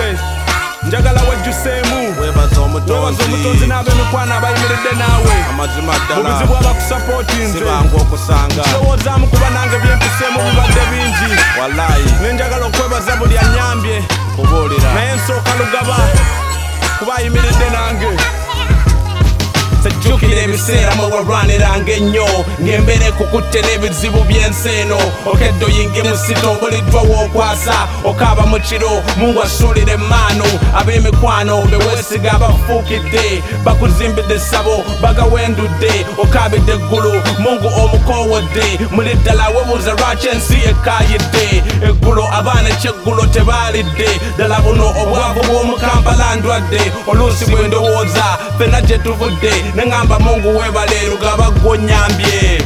tukubulidde njagala wejjusemu webaza omutonzi n'ab'emikwano abayimiridde naawe amazima ddala obuzibu abakusapootinze sibangu okusanga kirowoozaamu kuba nange byempiseemu bibadde bingi wallayi nenjagala okwebaza buli anyambye kubuulira naye nsooka lugaba kuba ayimiridde nange sejjukira ebiseera mwe walwaniranga ennyo ng'embeera kukutte n'ebizibu by'ensi eno okedde oyinge mu sito obuliddwa w'okwasa okaaba mu kiro Mungu asuulire emmaanu ab'emikwano be weesiga abafuukidde bakuzimbidde essabo bagawendudde okaabidde eggulu Mungu omukoowodde muli ddala webuuza lwaki ensi ekkaayidde eggulo abaana ekyeggulo tebaalidde ddala buno obwavu bw'omu Kampala ndwadde oluusi bwe ndowooza ffenna gye tuvudde nengamba Mungu webale lugaba gwonyambye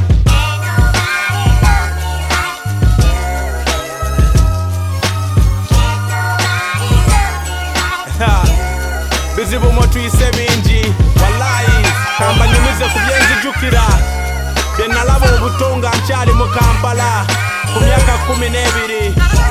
bizibu motuyise bingi wallayi kamba nyumize ku byenzijukira bye nalaba obuto nga nkyali mu Kampala ku myaka 12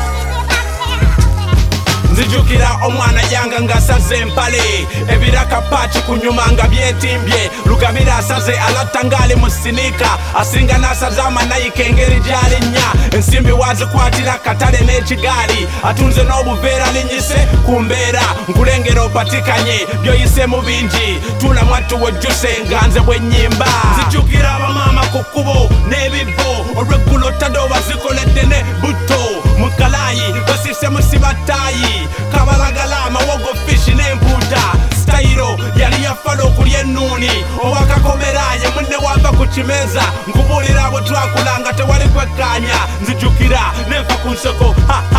nzijukira omwana yanga ngasaze empale ebiraka paaki kunyuma nga byetimbye lugabira asaze alatta ngali mu sinika asinga n'asaze amanayika engeri gy'alinnya ensimbi wazikwatira katale n'ekigaali atunze n'obuveera linyise ku mbeera nkulengera opatikanye byoyise mu bingi tula mwattu wejjuse nga nze bwe nnyimba nzijukira abamaama ku kkubo n'ebibbo olw'eggulo tadoba zikoledde ne butto mu kalaayi basise musibattaayi kabalagala amawogo fishi n'empuuta sitayiro yali yafala okulya ennuuni owakakomeraye munne wava ku kimeeza nkubuulira bwe twakulanga tewali kwekkaanya nzijukira nenfa ku nseko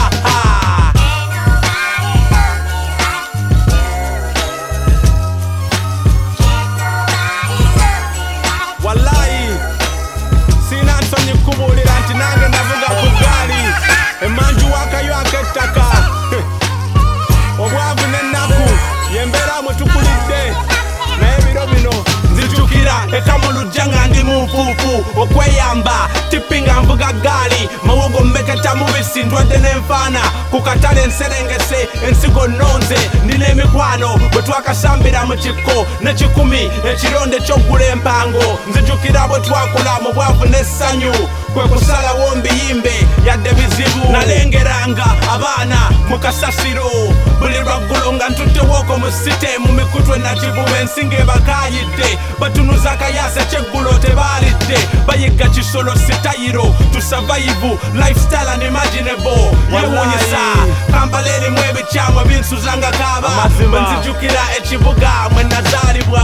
wallayi siina nsonyi kubuulira nti nange navuga ku gaali emanju wakayo ak'ettaka obwavu n'ennaku yembeera mwe tukulidde naye biro bino nzijukira ekamulujja nga ndi mu nfuufu okweyamba tippi nga nvuga gaali mawogo mmeketa mubisi ndwadde n'enfaana ku katale enserengese ensigo nnonze ndina emikwano bwe twakasambira mu kikko ne 10 ekironde ky'oggula empango nzijukira bwe twakula mu bwavu n'essanyu kwe kusalawo mbiyimbe yadde bizibu nalengeranga abaana mu kasasiro buli lwaggulo nga ntuttewoko mu site mu mikutwe nakivuba ensinga ebakaayidde batunuza akayasa ekyeggulo tebaalidde bayiga kisolo sitayiro to survive lifestyle unimaginable yewuunyisa Kampala erimu ebikyamu ebinsuza nga kaaba bwe nzijukira ekibuga mwe nazaalibwa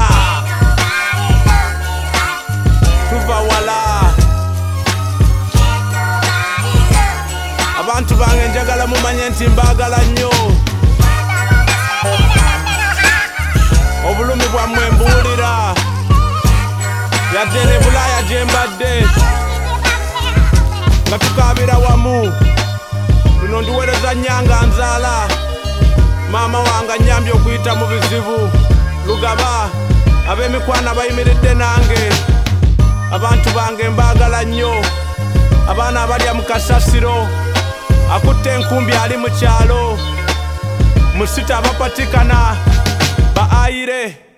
tuva wala abantu bange njagala mumanye nti mbaagala nnyo obulumi bwammwe mbuwulira yadde ne Bulaaya gye mbadde nga tukaabira wamu luno nduweereza nnyanga nzaala maama wange annyambye okuyita mu bizibu lugaba ab'emikwano abayimiridde nange abantu bange mbaagala nnyo abaana abalya mu kasasiro akutte enkumbi ali mu kyalo mu sita abapatikana ba ayire